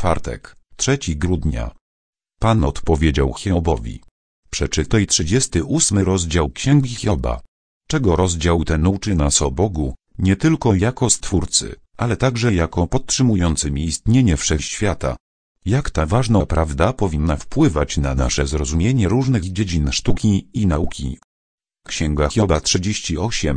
czwartek, 3 grudnia. Pan odpowiedział Hiobowi. Przeczytaj 38 rozdział Księgi Hioba. Czego rozdział ten uczy nas o Bogu, nie tylko jako Stwórcy, ale także jako podtrzymującym istnienie wszechświata. Jak ta ważna prawda powinna wpływać na nasze zrozumienie różnych dziedzin sztuki i nauki. Księga Hioba 38,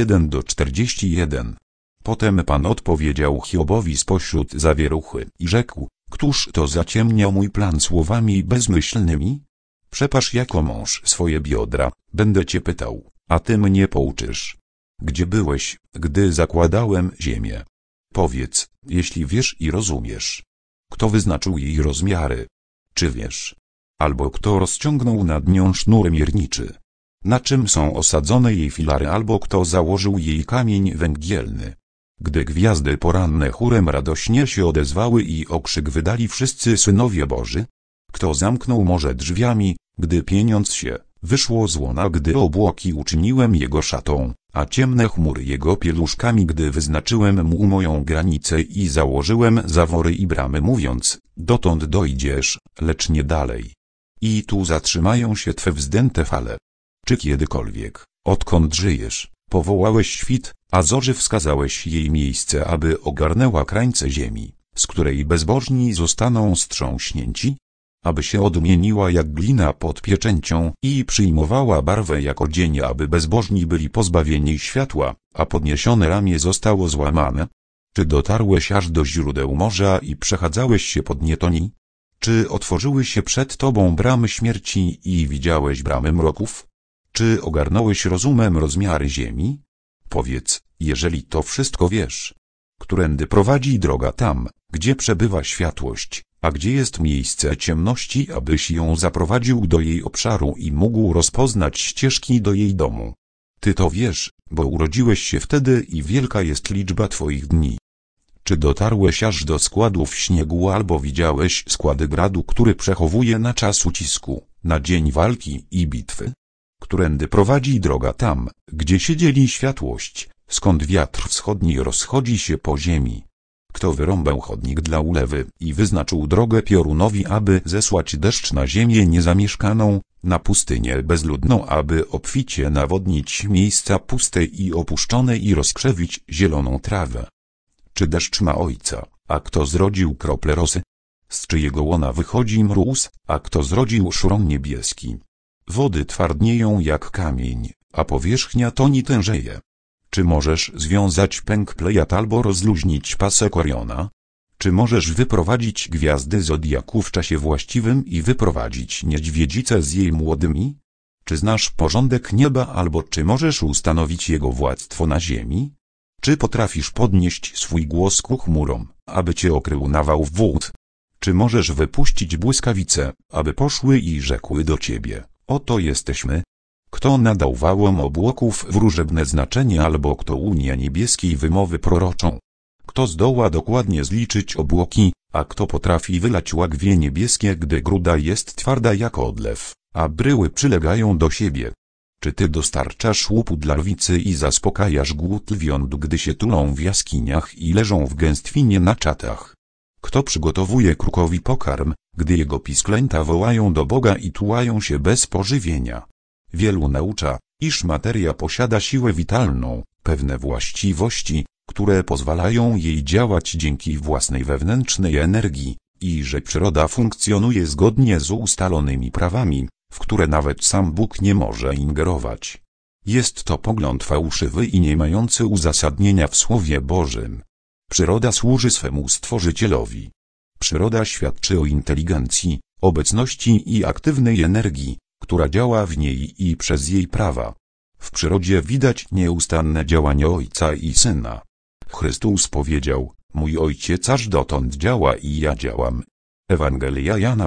1-41. Potem Pan odpowiedział Hiobowi spośród zawieruchy i rzekł: Któż to zaciemniał mój plan słowami bezmyślnymi? Przepasz jako mąż swoje biodra, będę cię pytał, a ty mnie pouczysz. Gdzie byłeś, gdy zakładałem ziemię? Powiedz, jeśli wiesz i rozumiesz. Kto wyznaczył jej rozmiary? Czy wiesz? Albo kto rozciągnął nad nią sznur mierniczy? Na czym są osadzone jej filary, albo kto założył jej kamień węgielny? Gdy gwiazdy poranne chórem radośnie się odezwały i okrzyk wydali wszyscy synowie Boży? Kto zamknął morze drzwiami, gdy pieniądz się wyszło z łona, gdy obłoki uczyniłem jego szatą, a ciemne chmury jego pieluszkami, gdy wyznaczyłem mu moją granicę i założyłem zawory i bramy, mówiąc: dotąd dojdziesz, lecz nie dalej. I tu zatrzymają się twe wzdęte fale. Czy kiedykolwiek, odkąd żyjesz, powołałeś świt, a zorzy wskazałeś jej miejsce, aby ogarnęła krańce ziemi, z której bezbożni zostaną strząśnięci? Aby się odmieniła jak glina pod pieczęcią i przyjmowała barwę jako dzień, aby bezbożni byli pozbawieni światła, a podniesione ramię zostało złamane? Czy dotarłeś aż do źródeł morza i przechadzałeś się pod nietoni? Czy otworzyły się przed tobą bramy śmierci i widziałeś bramy mroków? Czy ogarnąłeś rozumem rozmiary ziemi? Powiedz, jeżeli to wszystko wiesz. Którędy prowadzi droga tam, gdzie przebywa światłość, a gdzie jest miejsce ciemności, abyś ją zaprowadził do jej obszaru i mógł rozpoznać ścieżki do jej domu. Ty to wiesz, bo urodziłeś się wtedy i wielka jest liczba twoich dni. Czy dotarłeś aż do składów śniegu, albo widziałeś składy gradu, który przechowuje na czas ucisku, na dzień walki i bitwy? Którędy prowadzi droga tam, gdzie się dzieli światłość, skąd wiatr wschodni rozchodzi się po ziemi? Kto wyrąbał chodnik dla ulewy i wyznaczył drogę piorunowi, aby zesłać deszcz na ziemię niezamieszkaną, na pustynię bezludną, aby obficie nawodnić miejsca puste i opuszczone i rozkrzewić zieloną trawę? Czy deszcz ma ojca, a kto zrodził krople rosy? Z czyjego łona wychodzi mróz, a kto zrodził szron niebieski? Wody twardnieją jak kamień, a powierzchnia toni tężeje. Czy możesz związać pęk Plejad albo rozluźnić pasek Oriona? Czy możesz wyprowadzić gwiazdy zodiaku w czasie właściwym i wyprowadzić niedźwiedzicę z jej młodymi? Czy znasz porządek nieba, albo czy możesz ustanowić jego władztwo na ziemi? Czy potrafisz podnieść swój głos ku chmurom, aby cię okrył nawał wód? Czy możesz wypuścić błyskawice, aby poszły i rzekły do ciebie: oto jesteśmy? Kto nadał wałom obłoków wróżebne znaczenie, albo kto unie niebieskiej wymowy proroczą? Kto zdoła dokładnie zliczyć obłoki, a kto potrafi wylać łagwie niebieskie, gdy gruda jest twarda jak odlew, a bryły przylegają do siebie? Czy ty dostarczasz łupu dla lwicy i zaspokajasz głód lwiąt, gdy się tulą w jaskiniach i leżą w gęstwinie na czatach? Kto przygotowuje krukowi pokarm, gdy jego pisklęta wołają do Boga i tułają się bez pożywienia? Wielu naucza, iż materia posiada siłę witalną, pewne właściwości, które pozwalają jej działać dzięki własnej wewnętrznej energii, i że przyroda funkcjonuje zgodnie z ustalonymi prawami, w które nawet sam Bóg nie może ingerować. Jest to pogląd fałszywy i nie mający uzasadnienia w Słowie Bożym. Przyroda służy swemu Stworzycielowi. Przyroda świadczy o inteligencji, obecności i aktywnej energii, która działa w niej i przez jej prawa. W przyrodzie widać nieustanne działanie Ojca i Syna. Chrystus powiedział: mój Ojciec aż dotąd działa i ja działam. Ewangelia Jana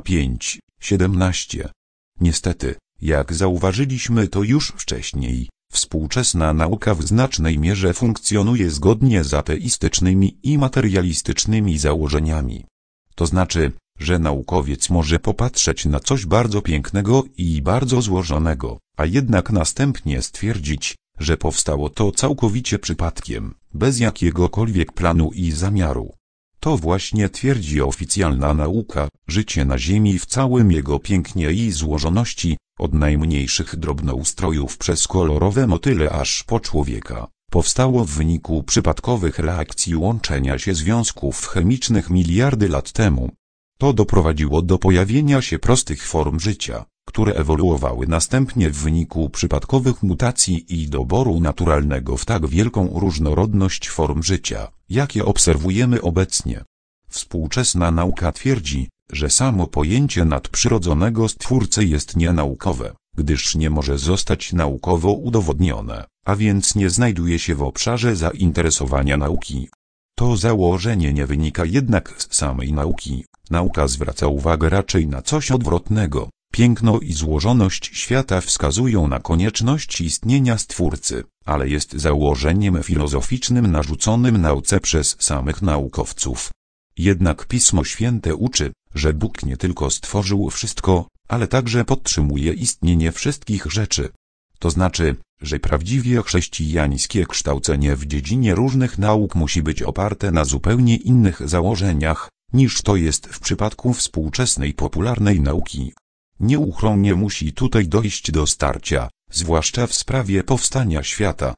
5:17. Niestety, jak zauważyliśmy to już wcześniej, współczesna nauka w znacznej mierze funkcjonuje zgodnie z ateistycznymi i materialistycznymi założeniami. To znaczy, że naukowiec może popatrzeć na coś bardzo pięknego i bardzo złożonego, a jednak następnie stwierdzić, że powstało to całkowicie przypadkiem, bez jakiegokolwiek planu i zamiaru. To właśnie twierdzi oficjalna nauka, życie na Ziemi w całym jego pięknie i złożoności, od najmniejszych drobnoustrojów przez kolorowe motyle aż po człowieka, powstało w wyniku przypadkowych reakcji łączenia się związków chemicznych miliardy lat temu. To doprowadziło do pojawienia się prostych form życia, które ewoluowały następnie w wyniku przypadkowych mutacji i doboru naturalnego w tak wielką różnorodność form życia, jakie obserwujemy obecnie. Współczesna nauka twierdzi, że samo pojęcie nadprzyrodzonego Stwórcy jest nienaukowe, gdyż nie może zostać naukowo udowodnione, a więc nie znajduje się w obszarze zainteresowania nauki. To założenie nie wynika jednak z samej nauki. Nauka zwraca uwagę raczej na coś odwrotnego. Piękno i złożoność świata wskazują na konieczność istnienia Stwórcy, ale jest założeniem filozoficznym narzuconym nauce przez samych naukowców. Jednak Pismo Święte uczy, że Bóg nie tylko stworzył wszystko, ale także podtrzymuje istnienie wszystkich rzeczy. To znaczy, że prawdziwie chrześcijańskie kształcenie w dziedzinie różnych nauk musi być oparte na zupełnie innych założeniach, niż to jest w przypadku współczesnej popularnej nauki. Nieuchronnie musi tutaj dojść do starcia, zwłaszcza w sprawie powstania świata,